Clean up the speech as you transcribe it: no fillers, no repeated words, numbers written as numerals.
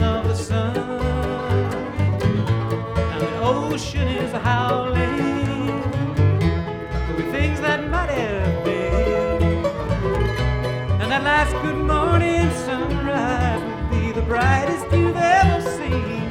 of the sun. Now the ocean is howling with things that might have been, and that last good morning sunrise will be the brightest you've ever seen.